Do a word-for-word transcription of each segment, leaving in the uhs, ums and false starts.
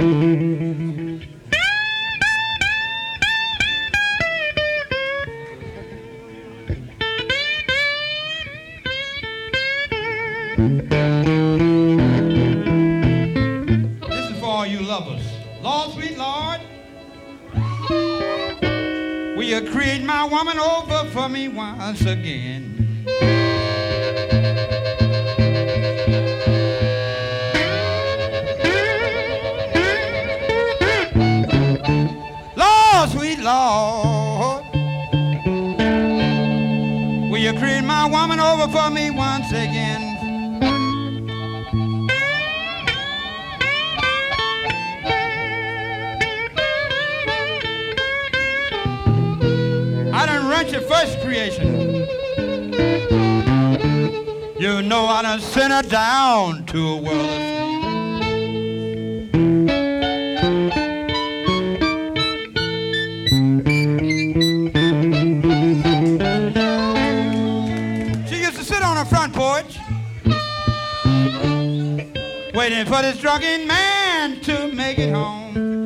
This is for all you lovers. Lord, sweet Lord, will you create my woman over for me once again? Lord, sweet Lord, will you create my woman over for me once again? I done rent your first creation. You know I done sent her down to a world of sleep. She used to sit on her front porch waiting for this drunken man to make it home.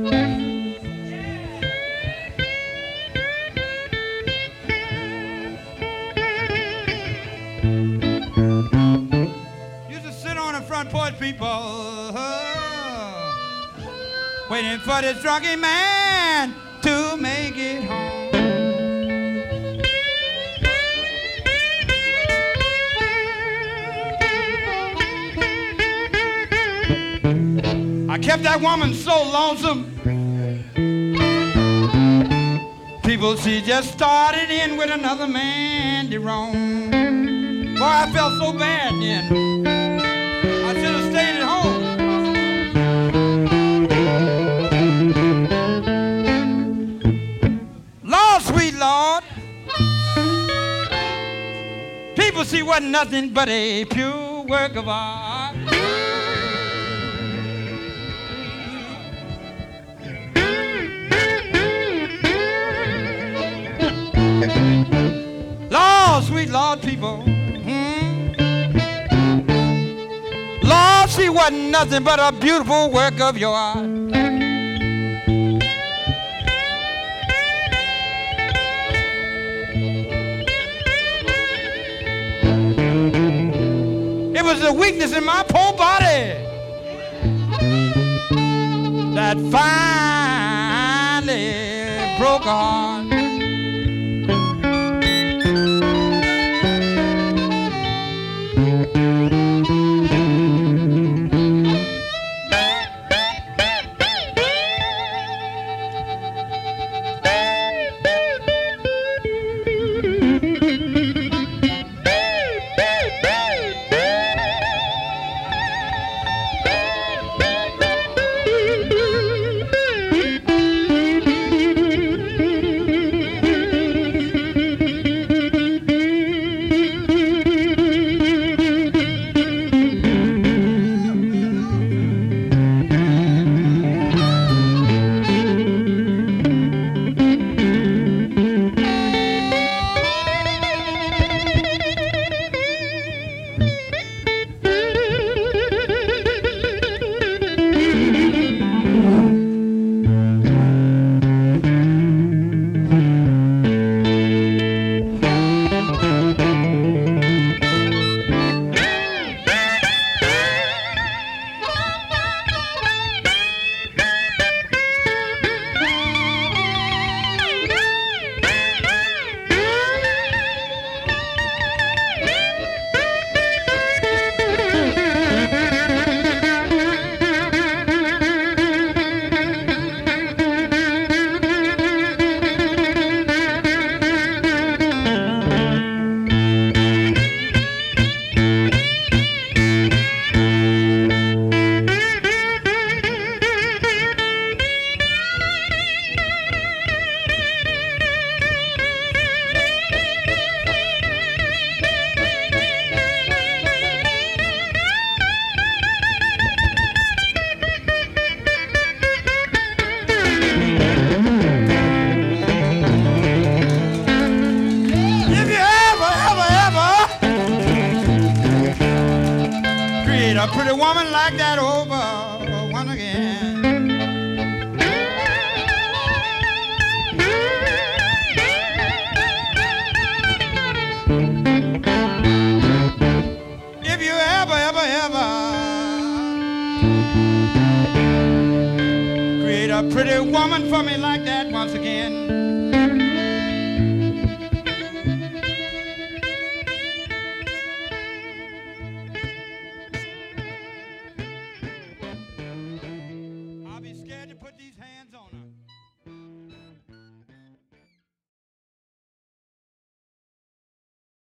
Porch people, oh, waiting for this drunken man to make it home. I kept that woman so lonesome. People, she just started in with another man to roam. Boy, I felt so bad then. I should have stayed at home. Lord, sweet Lord, people see wasn't nothing but a pure work of art. Lord, sweet Lord, people, Lord, she wasn't nothing but a beautiful work of your art. It was the weakness in my poor body that finally broke her heart. A pretty woman like that over one again. woman for me like that once again.